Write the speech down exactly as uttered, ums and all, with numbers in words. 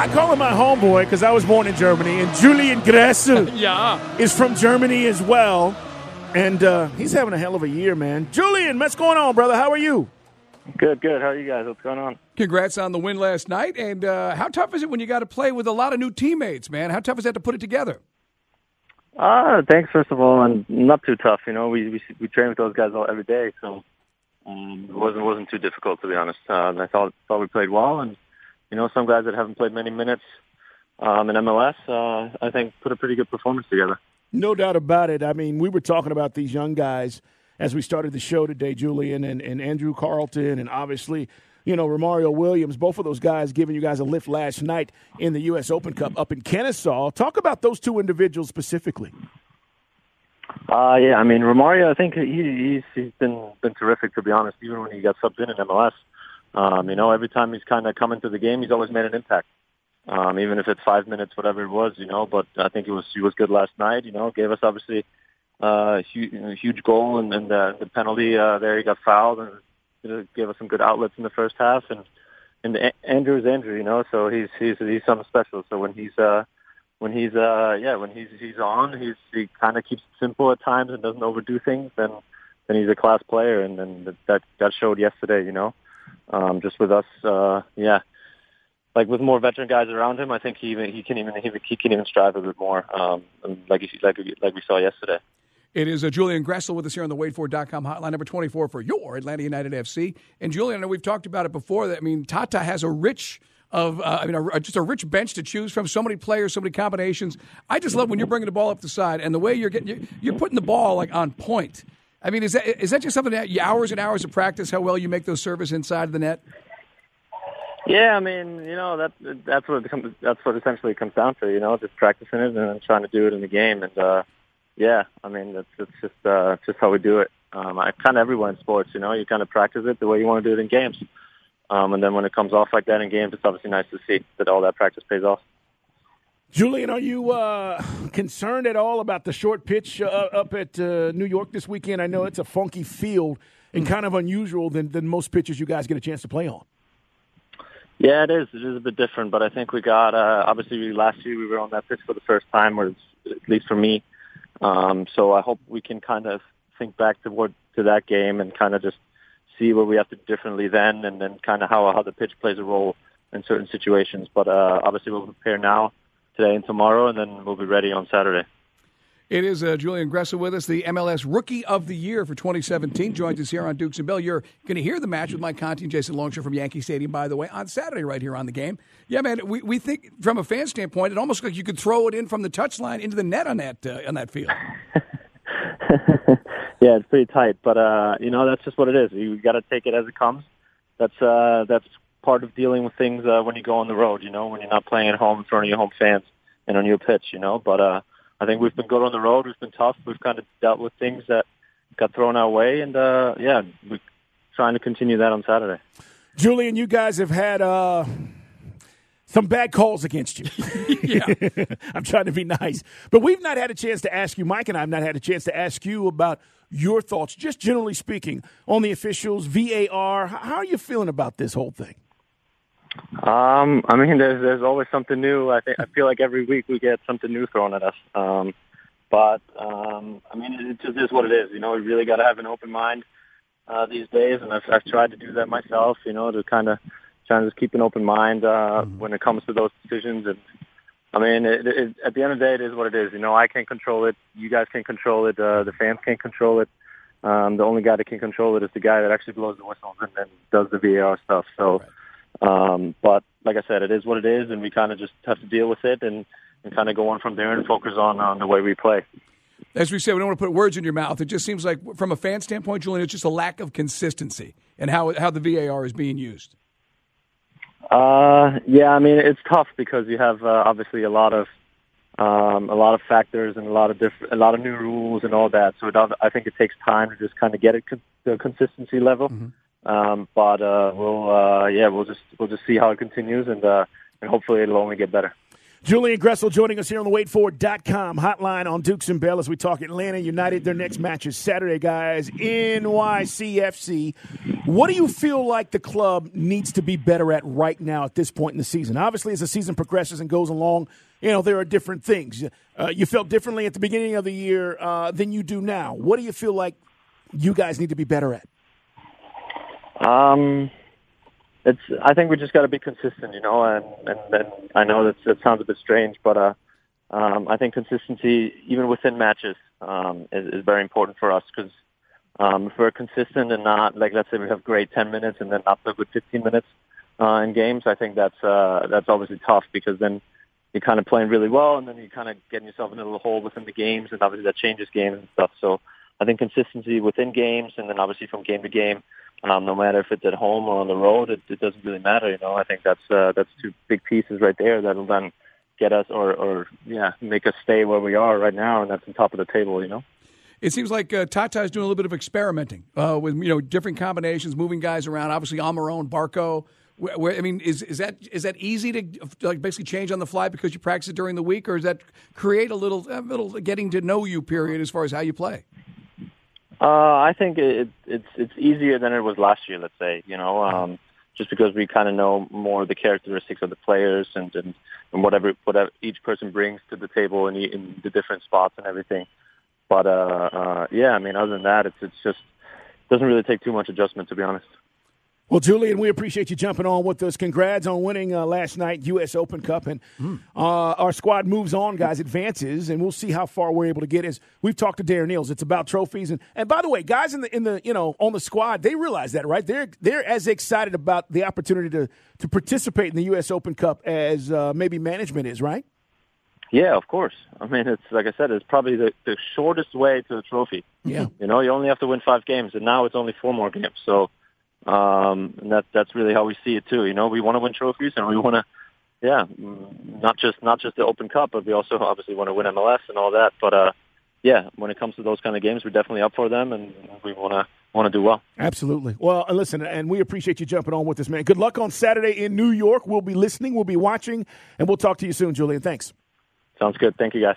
I call him my homeboy because I was born in Germany, and Julian Gressel yeah. is from Germany as well. And uh, he's having a hell of a year, man. Julian, what's going on, brother? How are you? Good, good. How are you guys? What's going on? Congrats on the win last night. And uh, how tough is it when you got to play with a lot of new teammates, man? How tough is that to put it together? Uh, thanks, first of all, and not too tough. You know, we we, we train with those guys all every day, so um, it wasn't wasn't too difficult, to be honest. Uh, I thought thought we played well, and you know, some guys that haven't played many minutes um, in M L S, uh, I think, put a pretty good performance together. No doubt about it. I mean, we were talking about these young guys as we started the show today, Julian, and, and Andrew Carlton, and obviously, you know, Romario Williams, both of those guys giving you guys a lift last night in the U S Open Cup up in Kennesaw. Talk about those two individuals specifically. Uh, yeah, I mean, Romario, I think he, he's he's been been terrific, to be honest, even when he got subbed in in M L S. Um, you know, every time he's kind of come into the game, he's always made an impact, um, even if it's five minutes, whatever it was, you know. But I think he was he was good last night, you know, gave us obviously uh, a huge, a huge goal, and, and uh, the penalty uh, there, he got fouled, and it gave us some good outlets in the first half. And and Andrew's Andrew, you know, so he's he's he's something special. So when he's uh when he's uh yeah when he's he's on, he's he kind of keeps it simple at times and doesn't overdo things. Then then he's a class player, and then that that showed yesterday, you know. Um, just with us, uh, yeah, like with more veteran guys around him, I think he even he can even he, he can even strive a bit more, um, like like like we saw yesterday. It is uh, Julian Gressel with us here on the Wade Ford dot com hotline, number twenty-four for your Atlanta United F C. And Julian, I know we've talked about it before. That I mean, Tata has a rich of uh, I mean, a, just a rich bench to choose from. So many players, so many combinations. I just love when you're bringing the ball up the side and the way you're getting you're, you're putting the ball like on point. I mean, is that is that just something that you, hours and hours of practice? How well you make those serves inside the net? Yeah, I mean, you know, that that's what it comes, that's what essentially it comes down to. You know, just practicing it and then trying to do it in the game. And uh, yeah, I mean, that's it's just uh, it's just how we do it. Um, I kind of everywhere in sports, you know, you kind of practice it the way you want to do it in games. Um, and then when it comes off like that in games, it's obviously nice to see that all that practice pays off. Julian, are you uh, concerned at all about the short pitch uh, up at uh, New York this weekend? I know it's a funky field and kind of unusual than, than most pitches you guys get a chance to play on. Yeah, it is. It is a bit different, but I think we got, uh, obviously last year we were on that pitch for the first time, or at least for me. Um, so I hope we can kind of think back toward, to that game and kind of just see what we have to do differently then, and then kind of how, how the pitch plays a role in certain situations. But uh, obviously we'll prepare now, today and tomorrow, and then we'll be ready on Saturday. It is uh, Julian Gressel with us, the M L S Rookie of the Year for twenty seventeen. Joins us here on Dukes and Bell. You're going to hear the match with Mike Conti and Jason Longshore from Yankee Stadium, by the way, on Saturday right here on the game. Yeah, man, we, we think from a fan standpoint, it almost looks like you could throw it in from the touchline into the net on that uh, on that field. Yeah, it's pretty tight, but uh, you know, that's just what it is. You got to take it as it comes. That's uh, that's part of dealing with things uh, when you go on the road. You know, when you're not playing at home in front of your home fans and on your pitch. You know, but uh, I think we've been good on the road. We've been tough. We've kind of dealt with things that got thrown our way, and uh, yeah, we're trying to continue that on Saturday. Julian, you guys have had uh, some bad calls against you. Yeah. I'm trying to be nice. But we've not had a chance to ask you, Mike and I have not had a chance to ask you about your thoughts, just generally speaking, on the officials, V A R. How are you feeling about this whole thing? Um, I mean, there's there's always something new. I think I feel like every week we get something new thrown at us. Um, but um, I mean, it just is what it is. You know, we really got to have an open mind uh, these days, and I've, I've tried to do that myself. You know, to kind of try to just keep an open mind uh, mm-hmm. when it comes to those decisions. And I mean, it, it, at the end of the day, it is what it is. You know, I can't control it. You guys can't control it. Uh, the fans can't control it. Um, the only guy that can control it is the guy that actually blows the whistles and then does the V A R stuff. So. Right. Um, but like I said, it is what it is, and we kind of just have to deal with it and, and kind of go on from there and focus on, on the way we play. As we said, we don't want to put words in your mouth. It just seems like, from a fan standpoint, Julian, it's just a lack of consistency in how how the V A R is being used. Uh, yeah, I mean, it's tough because you have uh, obviously a lot of um, a lot of factors and a lot of different, a lot of new rules and all that. So it, I think it takes time to just kind of get it con- the consistency level. Mm-hmm. Um, but uh, we'll uh, yeah we'll just we'll just see how it continues, and uh, and hopefully it'll only get better. Julian Gressel joining us here on the Wade Ford dot com hotline on Dukes and Bell as we talk Atlanta United. Their next match is Saturday, guys. N Y C F C What do you feel like the club needs to be better at right now at this point in the season? Obviously, as the season progresses and goes along, you know, there are different things. Uh, you felt differently at the beginning of the year uh, than you do now. What do you feel like you guys need to be better at? Um, it's. I think we just got to be consistent, you know, and, and, and I know that that sounds a bit strange, but uh, um, I think consistency, even within matches, um, is, is very important for us because um, if we're consistent and not, like, let's say we have great ten minutes and then not so good fifteen minutes uh, in games, I think that's uh, that's obviously tough because then you're kind of playing really well and then you're kind of getting yourself in a little hole within the games, and obviously that changes games and stuff. So I think consistency within games and then obviously from game to game, Um, no matter if it's at home or on the road, it, it doesn't really matter. You know, I think that's uh, that's two big pieces right there that'll then get us or, or yeah make us stay where we are right now, and that's on top of the table. You know, it seems like uh, Tata is doing a little bit of experimenting uh, with you know different combinations, moving guys around. Obviously, Almiron, Barco. Where, where, I mean, is is that is that easy to like basically change on the fly because you practice it during the week, or does that create a little a little getting to know you period as far as how you play? Uh, I think it, it's it's easier than it was last year. Let's say, you know, um, just because we kind of know more of the characteristics of the players and, and, and whatever whatever each person brings to the table in, in the different spots and everything. But uh, uh, yeah, I mean, other than that, it's it's just doesn't really take too much adjustment, to be honest. Well, Julian, we appreciate you jumping on with us. Congrats on winning uh, last night, U S Open Cup. And mm. uh, our squad moves on, guys, advances, and we'll see how far we're able to get. As we've talked to Darren Eales, it's about trophies. And, and by the way, guys in the in the you know on the squad, they realize that, right? They're they're as excited about the opportunity to to participate in the U S Open Cup as uh, maybe management is, right? Yeah, of course. I mean, it's like I said, it's probably the, the shortest way to a trophy. Yeah, you know, you only have to win five games, and now it's only four more games. So. Um, and that, that's really how we see it too. You know, we want to win trophies and we want to, yeah, not just, not just the Open Cup, but we also obviously want to win M L S and all that. But, uh, yeah, when it comes to those kind of games, we're definitely up for them and we want to, want to do well. Absolutely. Well, listen, and we appreciate you jumping on with us, man. Good luck on Saturday in New York. We'll be listening, we'll be watching, and we'll talk to you soon, Julian. Thanks. Sounds good. Thank you, guys.